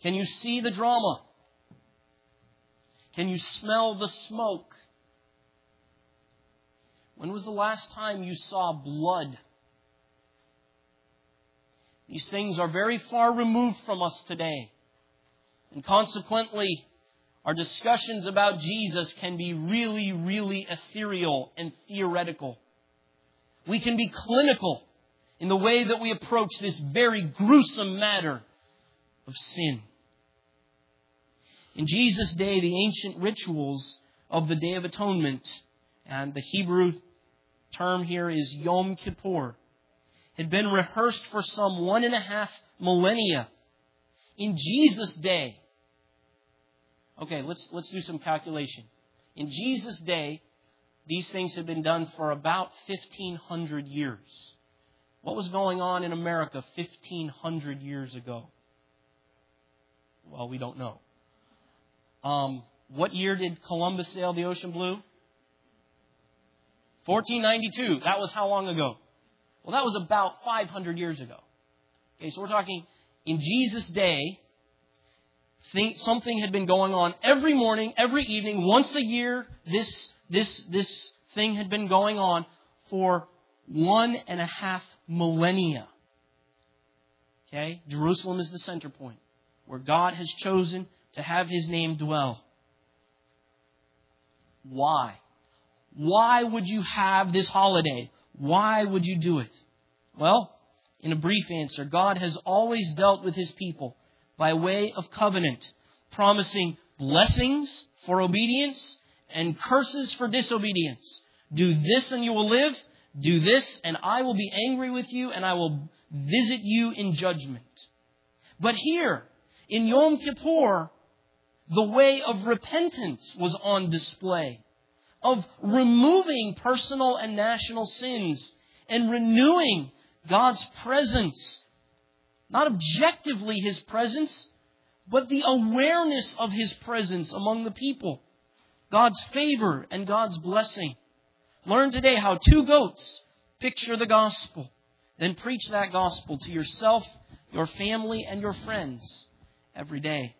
Can you see the drama? Can you smell the smoke? When was the last time you saw blood? These things are very far removed from us today. And consequently, our discussions about Jesus can be really, really ethereal and theoretical. We can be clinical in the way that we approach this very gruesome matter of sin. In Jesus' day, the ancient rituals of the Day of Atonement, and the Hebrew term here is Yom Kippur, had been rehearsed for some 1.5 millennia. In Jesus' day, okay, let's do some calculation. In Jesus' day, these things had been done for about 1,500 years. What was going on in America 1,500 years ago? Well, we don't know. What year did Columbus sail the ocean blue? 1492. That was how long ago? Well, that was about 500 years ago. Okay, so we're talking in Jesus' day, something had been going on every morning, every evening, once a year. This thing had been going on for 1.5 millennia. Okay, Jerusalem is the center point where God has chosen to have His name dwell. Why? Why would you have this holiday? Why would you do it? Well, in a brief answer, God has always dealt with His people by way of covenant, promising blessings for obedience and curses for disobedience. Do this and you will live. Do this and I will be angry with you and I will visit you in judgment. But here, in Yom Kippur, the way of repentance was on display, of removing personal and national sins and renewing God's presence. Not objectively His presence, but the awareness of His presence among the people. God's favor and God's blessing. Learn today how 2 goats picture the gospel. Then preach that gospel to yourself, your family, and your friends every day.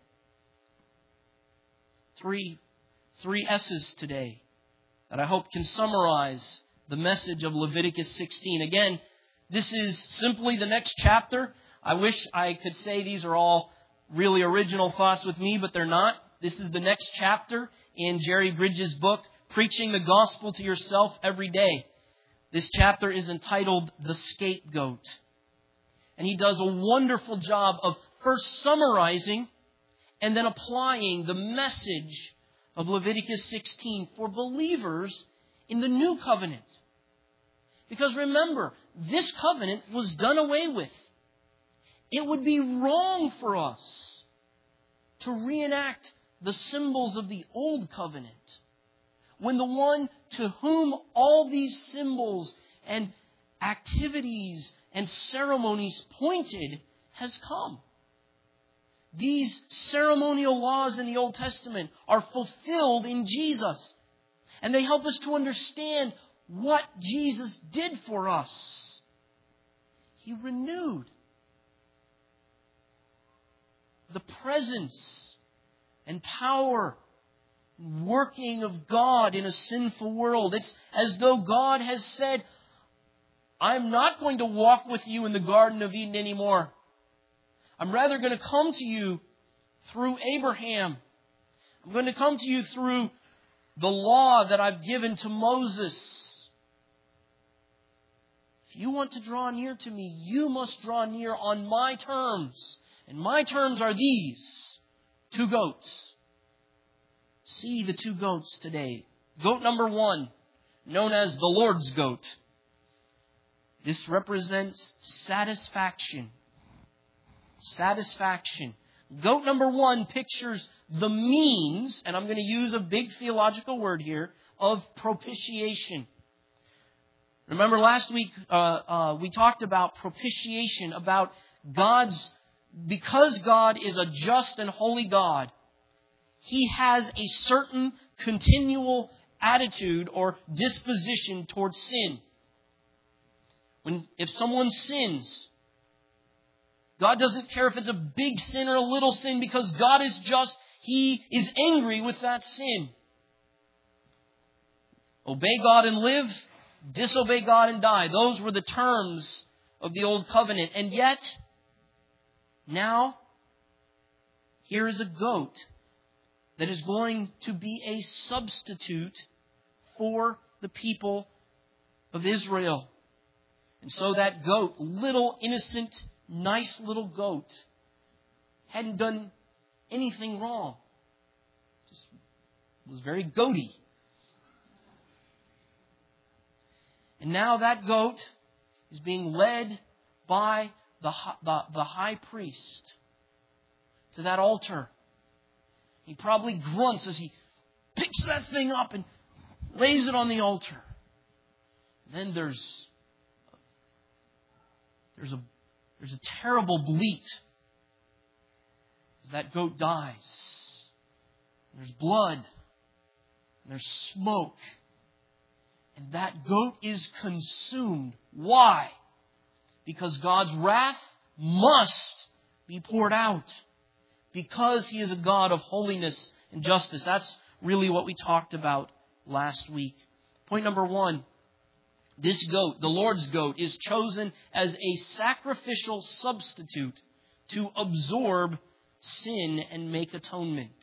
Three S's today that I hope can summarize the message of Leviticus 16. Again, this is simply the next chapter. I wish I could say these are all really original thoughts with me, but they're not. This is the next chapter in Jerry Bridges' book, Preaching the Gospel to Yourself Every Day. This chapter is entitled The Scapegoat. And he does a wonderful job of first summarizing and then applying the message of Leviticus 16 for believers in the new covenant. Because remember, this covenant was done away with. It would be wrong for us to reenact the symbols of the old covenant when the one to whom all these symbols and activities and ceremonies pointed has come. These ceremonial laws in the Old Testament are fulfilled in Jesus. And they help us to understand what Jesus did for us. He renewed the presence and power and working of God in a sinful world. It's as though God has said, I'm not going to walk with you in the Garden of Eden anymore. I'm rather going to come to you through Abraham. I'm going to come to you through the law that I've given to Moses. If you want to draw near to me, you must draw near on my terms. And my terms are these: 2 goats. See the 2 goats today. Goat number 1, known as the Lord's goat. This represents satisfaction. Satisfaction. Goat number 1 pictures the means, and I'm going to use a big theological word here, of propitiation. Remember last week we talked about propitiation, about because God is a just and holy God, He has a certain continual attitude or disposition towards sin. If someone sins, God doesn't care if it's a big sin or a little sin because God is just. He is angry with that sin. Obey God and live. Disobey God and die. Those were the terms of the Old Covenant. And yet, now, here is a goat that is going to be a substitute for the people of Israel. And so that goat, little innocent, nice little goat, hadn't done anything wrong. Just was very goaty. And now that goat is being led by the high priest to that altar. He probably grunts as he picks that thing up and lays it on the altar. And then there's a terrible bleat as that goat dies. There's blood. And there's smoke. And that goat is consumed. Why? Because God's wrath must be poured out. Because He is a God of holiness and justice. That's really what we talked about last week. Point number 1. This goat, the Lord's goat, is chosen as a sacrificial substitute to absorb sin and make atonement.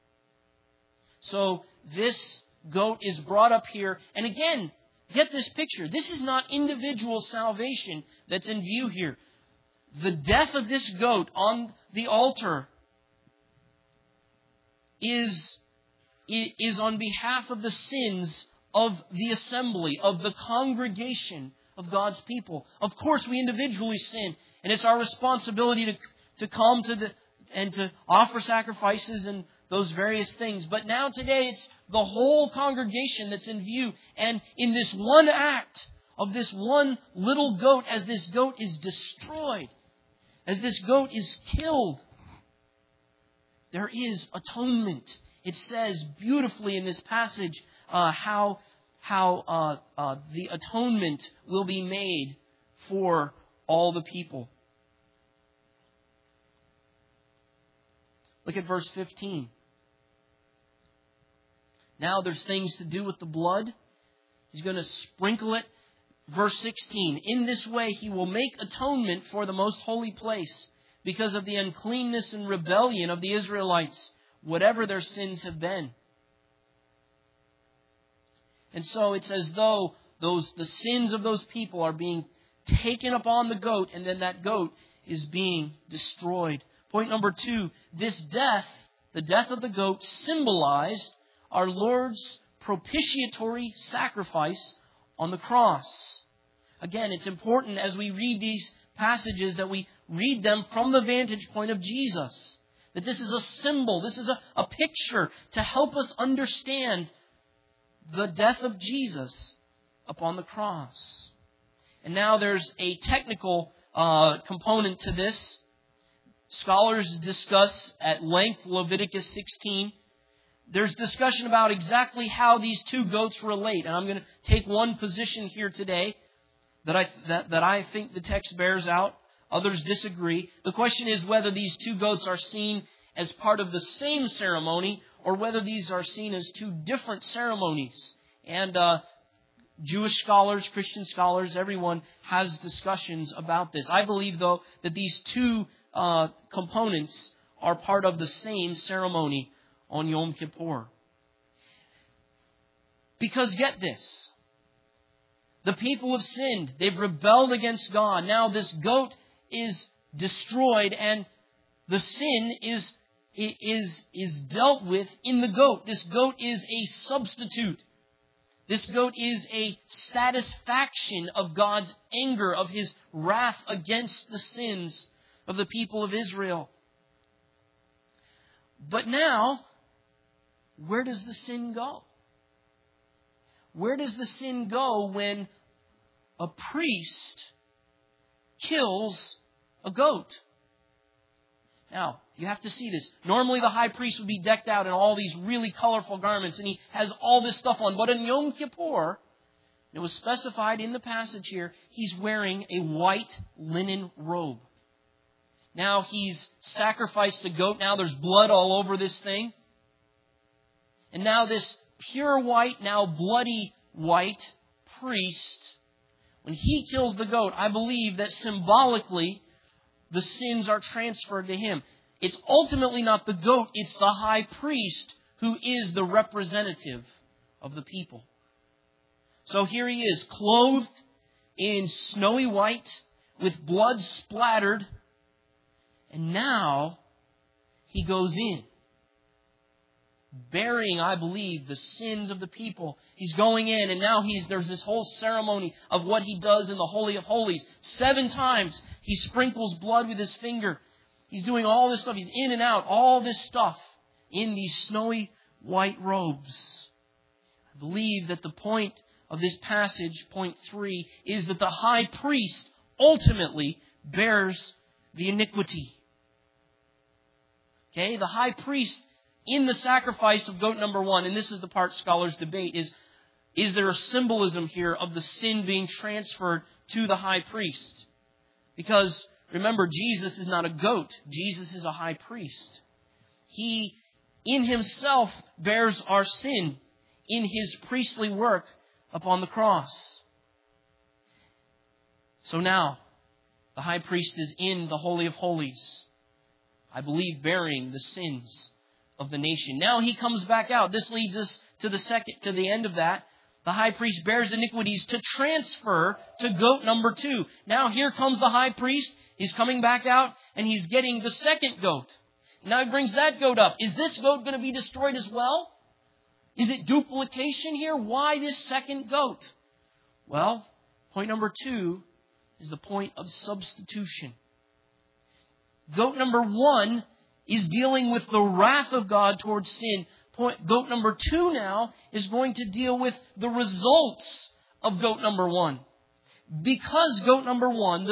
So this goat is brought up here. And again, get this picture. This is not individual salvation that's in view here. The death of this goat on the altar is on behalf of the sins of the assembly, of the congregation of God's people. Of course, we individually sin, and it's our responsibility to come and to offer sacrifices and those various things. But now today, it's the whole congregation that's in view. And in this one act of this one little goat, as this goat is destroyed, as this goat is killed, there is atonement. It says beautifully in this passage how the atonement will be made for all the people. Look at verse 15. Now there's things to do with the blood. He's going to sprinkle it. Verse 16. In this way He will make atonement for the most holy place because of the uncleanness and rebellion of the Israelites, whatever their sins have been. And so it's as though the sins of those people are being taken upon the goat, and then that goat is being destroyed. Point number 2, this death, the death of the goat, symbolized our Lord's propitiatory sacrifice on the cross. Again, it's important as we read these passages that we read them from the vantage point of Jesus. That this is a symbol, this is a picture to help us understand the death of Jesus upon the cross. And now there's a technical component to this. Scholars discuss at length Leviticus 16. There's discussion about exactly how these two goats relate. And I'm going to take one position here today that I think the text bears out. Others disagree. The question is whether these two goats are seen as part of the same ceremony or whether these are seen as two different ceremonies. And Jewish scholars, Christian scholars, everyone has discussions about this. I believe, though, that these two components are part of the same ceremony on Yom Kippur. Because get this. The people have sinned. They've rebelled against God. Now this goat is destroyed and the sin is dealt with in the goat. This goat is a substitute. This goat is a satisfaction of God's anger, of His wrath against the sins of the people of Israel. But now, where does the sin go? Where does the sin go when a priest kills a goat? Now, you have to see this. Normally the high priest would be decked out in all these really colorful garments and he has all this stuff on. But in Yom Kippur, it was specified in the passage here, he's wearing a white linen robe. Now he's sacrificed the goat. Now there's blood all over this thing. And now this pure white, now bloody white priest, when he kills the goat, I believe that symbolically the sins are transferred to him. It's ultimately not the goat, it's the high priest who is the representative of the people. So here he is, clothed in snowy white, with blood splattered, and now he goes in, bearing, I believe, the sins of the people. He's going in, and now there's this whole ceremony of what he does in the Holy of Holies. 7 times he sprinkles blood with his finger. He's doing all this stuff. He's in and out, all this stuff in these snowy white robes. I believe that the point of this passage, point 3, is that the high priest ultimately bears the iniquity. Okay, the high priest in the sacrifice of goat number 1, and this is the part scholars debate, is there a symbolism here of the sin being transferred to the high priest? Because remember, Jesus is not a goat. Jesus is a high priest. He, in himself, bears our sin in his priestly work upon the cross. So now, the high priest is in the Holy of Holies, I believe, bearing the sins of the nation. Now he comes back out. This leads us to the end of that. The high priest bears iniquities to transfer to goat number 2. Now here comes the high priest. He's coming back out and he's getting the second goat. Now he brings that goat up. Is this goat going to be destroyed as well? Is it duplication here? Why this second goat? Well, point number 2 is the point of substitution. Goat number 1 is dealing with the wrath of God towards sin. Goat number 2 now is going to deal with the results of goat number 1. Because goat number 1,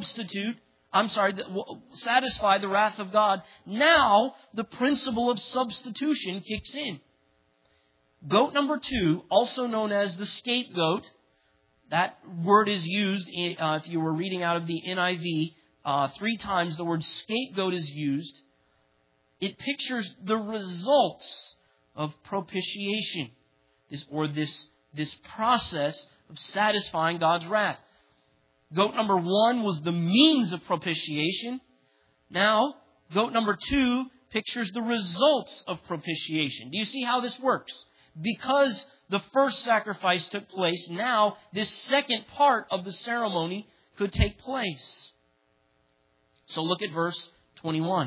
satisfied the wrath of God, now the principle of substitution kicks in. Goat number 2, also known as the scapegoat, that word is used, if you were reading out of the NIV, 3 times the word scapegoat is used. It pictures the results of propitiation, this process of satisfying God's wrath. Goat number 1 was the means of propitiation. Now, goat number 2 pictures the results of propitiation. Do you see how this works? Because the first sacrifice took place, now this second part of the ceremony could take place. So look at verse 21.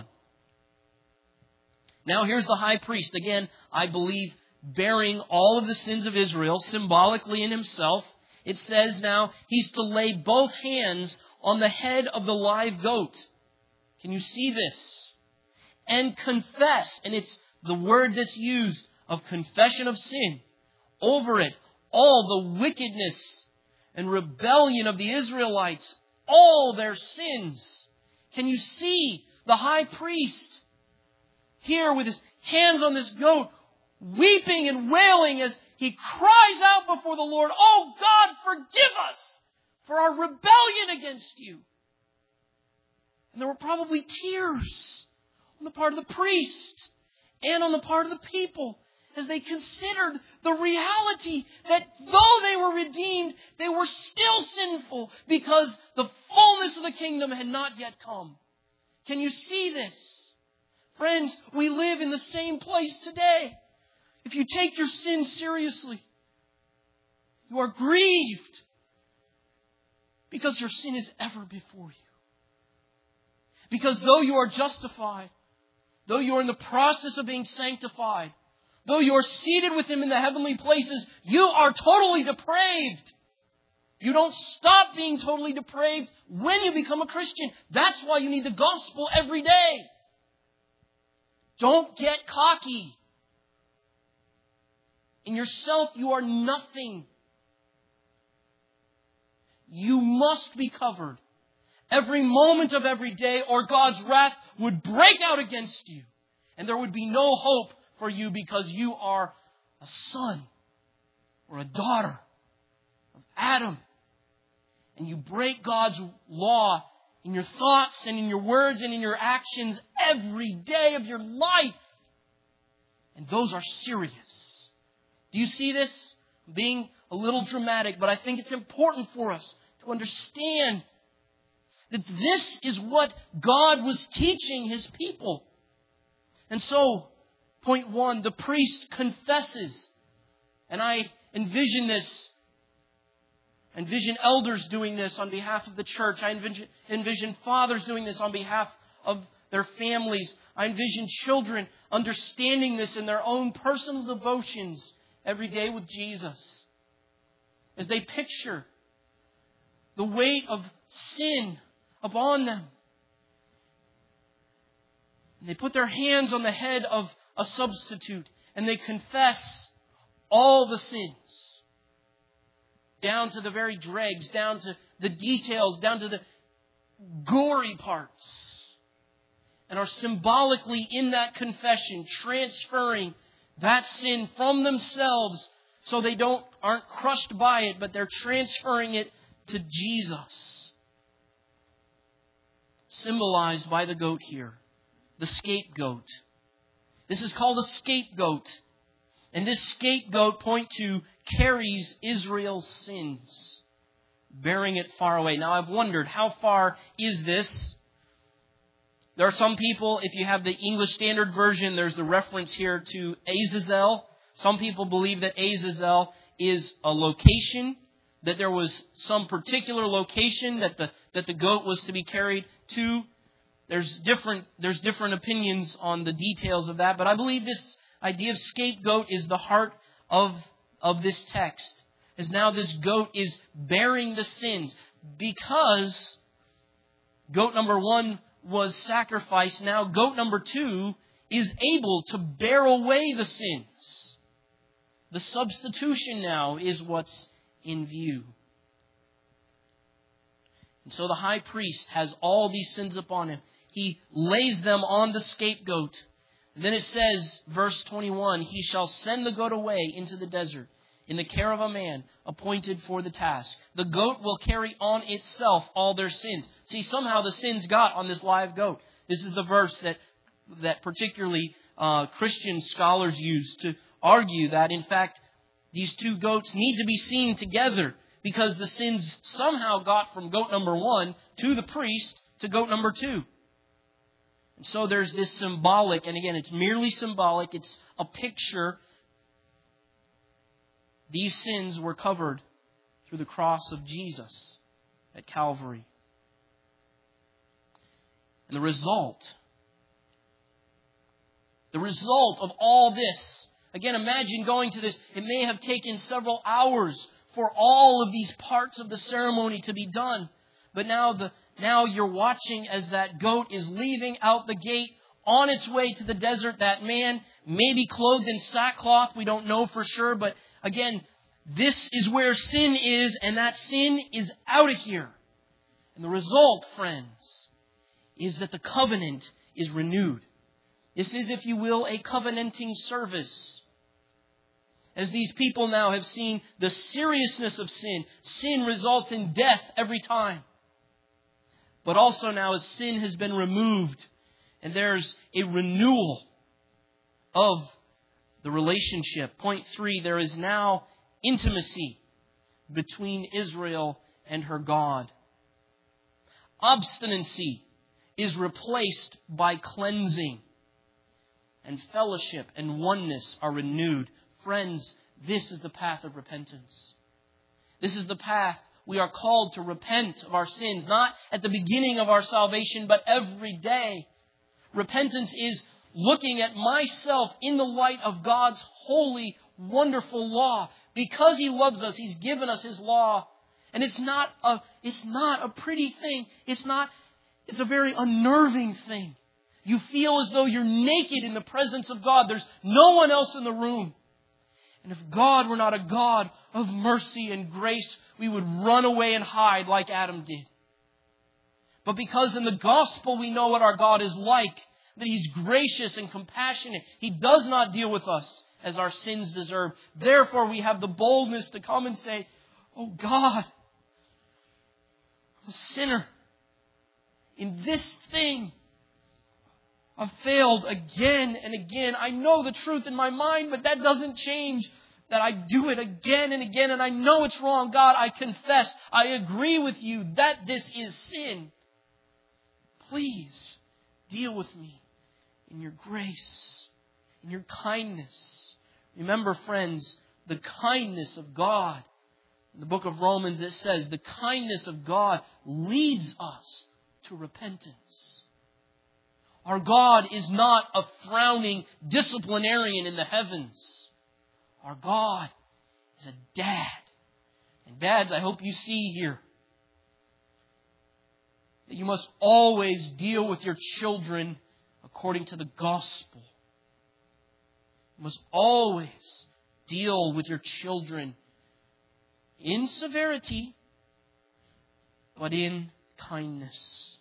Now here's the high priest. Again, I believe bearing all of the sins of Israel symbolically in himself. It says now he's to lay both hands on the head of the live goat. Can you see this? And confess, and it's the word that's used of confession of sin. Over it, all the wickedness and rebellion of the Israelites, all their sins. Can you see the high priest here with his hands on this goat, weeping and wailing as he cries out before the Lord, "Oh God, forgive us for our rebellion against you." And there were probably tears on the part of the priest and on the part of the people as they considered the reality that though they were redeemed, they were still sinful because the fullness of the kingdom had not yet come. Can you see this? Friends, we live in the same place today. If you take your sin seriously, you are grieved because your sin is ever before you. Because though you are justified, though you are in the process of being sanctified, though you are seated with Him in the heavenly places, you are totally depraved. You don't stop being totally depraved when you become a Christian. That's why you need the gospel every day. Don't get cocky. In yourself, you are nothing. You must be covered every moment of every day, or God's wrath would break out against you. And there would be no hope for you because you are a son or a daughter of Adam. And you break God's law in your thoughts and in your words and in your actions every day of your life. And those are serious. Do you see this? I'm being a little dramatic, but I think it's important for us to understand that this is what God was teaching His people. And so, point 1, the priest confesses. And I envision this. I envision elders doing this on behalf of the church. I envision fathers doing this on behalf of their families. I envision children understanding this in their own personal devotions every day with Jesus. As they picture the weight of sin upon them. And they put their hands on the head of a substitute and they confess all the sins. Down to the very dregs, down to the details, down to the gory parts. And are symbolically in that confession transferring that sin from themselves so they aren't crushed by it, but they're transferring it to Jesus. Symbolized by the goat here. The scapegoat. This is called a scapegoat. And this scapegoat, point 2, carries Israel's sins, bearing it far away. Now I've wondered, how far is this? There are some people, if you have the English Standard Version, there's the reference here to Azazel. Some people believe that Azazel is a location, that there was some particular location that the goat was to be carried to. There's different opinions on the details of that, but I believe this idea of scapegoat is the heart of this text. As now this goat is bearing the sins because goat number 1 was sacrificed. Now goat number 2 is able to bear away the sins. The substitution now is what's in view. And so the high priest has all these sins upon him. He lays them on the scapegoat. And then it says, verse 21, he shall send the goat away into the desert in the care of a man appointed for the task. The goat will carry on itself all their sins. See, somehow the sins got on this live goat. This is the verse that particularly Christian scholars use to argue that, in fact, these two goats need to be seen together because the sins somehow got from goat number 1 to the priest to goat number 2. And so there's this symbolic, and again, it's merely symbolic. It's a picture. These sins were covered through the cross of Jesus at Calvary. And the result of all this, again, imagine going to this. It may have taken several hours for all of these parts of the ceremony to be done. But now you're watching as that goat is leaving out the gate on its way to the desert. That man may be clothed in sackcloth. We don't know for sure. But again, this is where sin is, and that sin is out of here. And the result, friends, is that the covenant is renewed. This is, if you will, a covenanting service. As these people now have seen the seriousness of sin, sin results in death every time. But also now as sin has been removed and there's a renewal of the relationship. Point 3, there is now intimacy between Israel and her God. Obstinacy is replaced by cleansing. And fellowship and oneness are renewed. Friends, this is the path of repentance. This is the path. We are called to repent of our sins, not at the beginning of our salvation, but every day. Repentance is looking at myself in the light of God's holy, wonderful law. Because He loves us, He's given us His law. And it's not a pretty thing. It's a very unnerving thing. You feel as though you're naked in the presence of God. There's no one else in the room. And if God were not a God of mercy and grace, we would run away and hide like Adam did. But because in the gospel we know what our God is like, that He's gracious and compassionate. He does not deal with us as our sins deserve. Therefore we have the boldness to come and say, "Oh God, I'm a sinner. in this thing, I've failed again and again. I know the truth in my mind, but that doesn't change that I do it again and again, and I know it's wrong. God, I confess, I agree with you that this is sin. Please deal with me in your grace, in your kindness. Remember, friends, the kindness of God. In the book of Romans, it says, the kindness of God leads us to repentance. Our God is not a frowning disciplinarian in the heavens. Our God is a dad. And dads, I hope you see here that you must always deal with your children according to the gospel. You must always deal with your children in severity, but in kindness.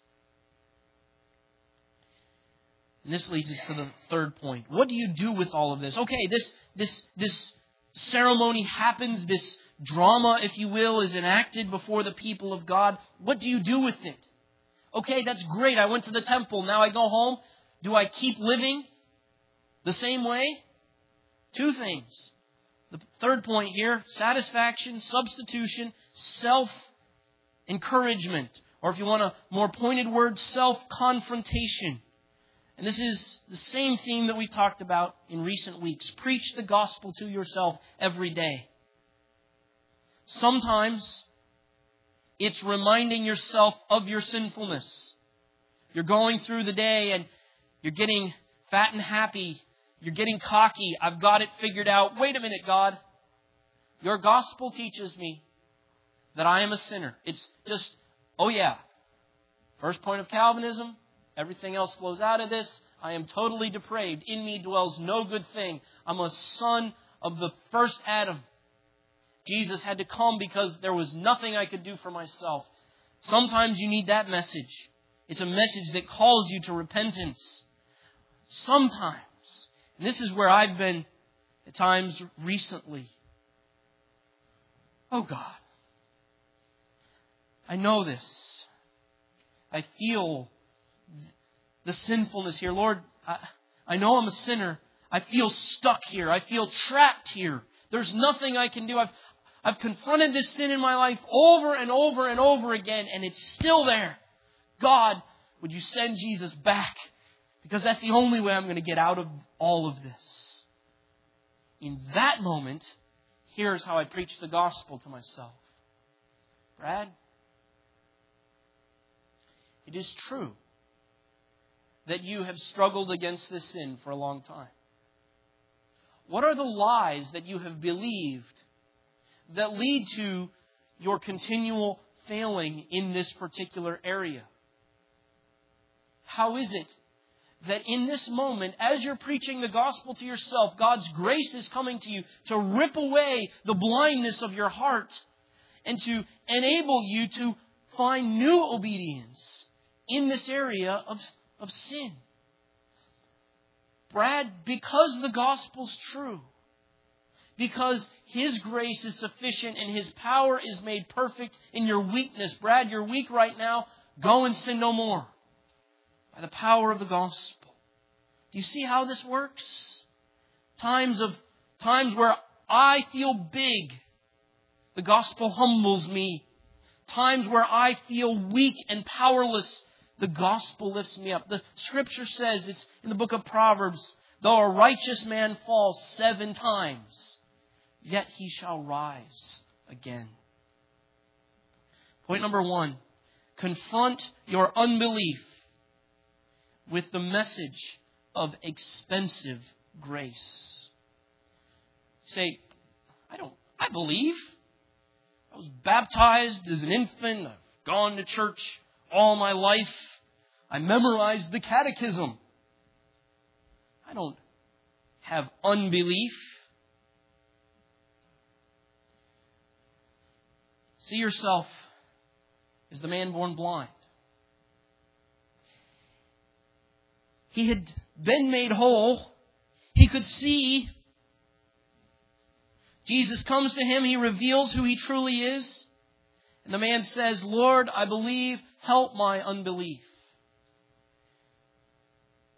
And this leads us to the third point. What do you do with all of this? Okay, this ceremony happens, this drama, if you will, is enacted before the people of God. What do you do with it? Okay, that's great. I went to the temple. Now I go home. Do I keep living the same way? Two things. The third point here, satisfaction, substitution, self-encouragement. Or if you want a more pointed word, self-confrontation. And this is the same theme that we've talked about in recent weeks. Preach the gospel to yourself every day. Sometimes it's reminding yourself of your sinfulness. You're going through the day and you're getting fat and happy. You're getting cocky. I've got it figured out. Wait a minute, God. Your gospel teaches me that I am a sinner. It's just, oh yeah. First point of Calvinism. Everything else flows out of this. I am totally depraved. In me dwells no good thing. I'm a son of the first Adam. Jesus had to come because there was nothing I could do for myself. Sometimes you need that message. It's a message that calls you to repentance. Sometimes, and this is where I've been at times recently. Oh God, I know this. I feel the sinfulness here. Lord, I know I'm a sinner. I feel stuck here. I feel trapped here. There's nothing I can do. I've confronted this sin in my life over and over and over again, and it's still there. God, would you send Jesus back? Because that's the only way I'm going to get out of all of this. In that moment, here's how I preach the gospel to myself. Brad, it is true that you have struggled against this sin for a long time. What are the lies that you have believed that lead to your continual failing in this particular area? How is it that in this moment, as you're preaching the gospel to yourself, God's grace is coming to you to rip away the blindness of your heart and to enable you to find new obedience in this area of sin? Brad, because the gospel's true, because His grace is sufficient and His power is made perfect in your weakness. Brad, you're weak right now. Go and sin no more. By the power of the gospel. Do you see how this works? Times where I feel big, the gospel humbles me. Times where I feel weak and powerless, the gospel lifts me up. The scripture says, it's in the book of Proverbs, though a righteous man falls 7 times, yet he shall rise again. Point number 1, confront your unbelief with the message of expensive grace. Say, I believe. I was baptized as an infant. I've gone to church all my life. I memorized the catechism. I don't have unbelief. See yourself as the man born blind. He had been made whole. He could see. Jesus comes to him. He reveals who he truly is. And the man says, Lord, I believe. Help my unbelief.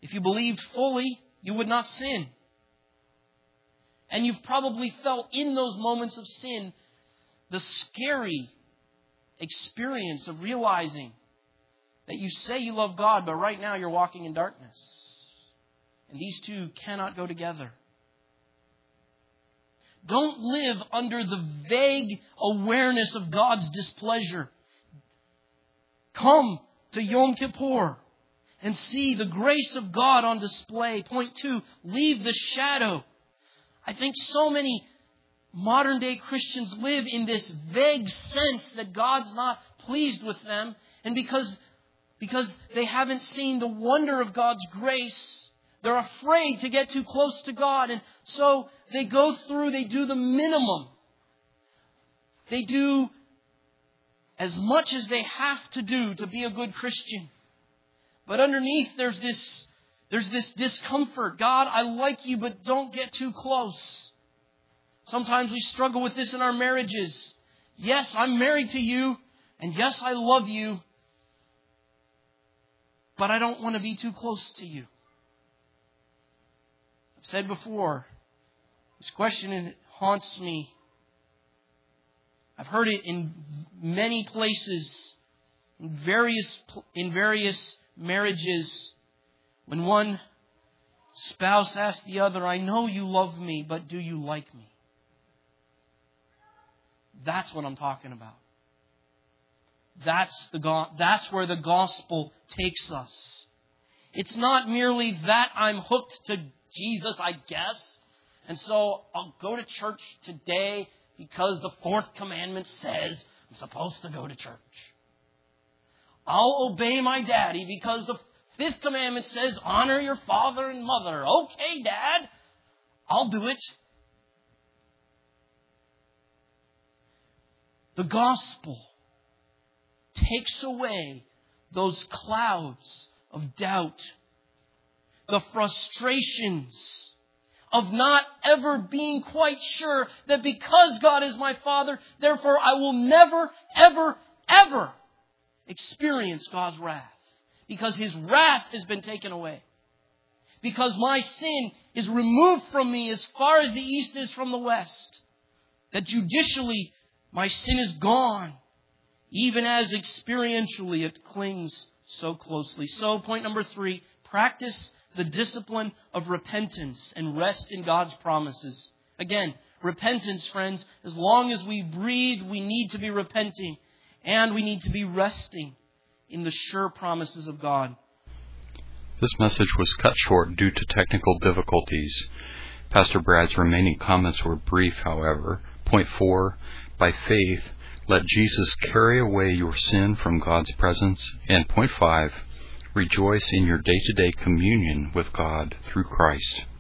If you believed fully, you would not sin. And you've probably felt in those moments of sin the scary experience of realizing that you say you love God, but right now you're walking in darkness. And these two cannot go together. Don't live under the vague awareness of God's displeasure. Come to Yom Kippur and see the grace of God on display. Point 2, leave the shadow. I think so many modern day Christians live in this vague sense that God's not pleased with them. And because they haven't seen the wonder of God's grace, they're afraid to get too close to God. And so they do the minimum. They do as much as they have to do to be a good Christian. But underneath there's this discomfort. God, I like you, but don't get too close. Sometimes we struggle with this in our marriages. Yes, I'm married to you, and yes, I love you, but I don't want to be too close to you. I've said before, this question haunts me. I've heard it in many places, in various marriages, when one spouse asks the other, I know you love me, but do you like me? That's what I'm talking about. That's where the gospel takes us. It's not merely that I'm hooked to Jesus, I guess, and so I'll go to church today because the 4th commandment says I'm supposed to go to church. I'll obey my daddy because the 5th commandment says honor your father and mother. Okay, Dad, I'll do it. The gospel takes away those clouds of doubt, the frustrations of not ever being quite sure that because God is my Father, therefore I will never, ever, ever experience God's wrath. Because His wrath has been taken away. Because my sin is removed from me as far as the east is from the west. That judicially my sin is gone. Even as experientially it clings so closely. So point number 3, practice the discipline of repentance and rest in God's promises. Again, repentance, friends, as long as we breathe, we need to be repenting. And we need to be resting in the sure promises of God. This message was cut short due to technical difficulties. Pastor Brad's remaining comments were brief, however. Point 4, by faith, let Jesus carry away your sin from God's presence. And point 5, rejoice in your day-to-day communion with God through Christ.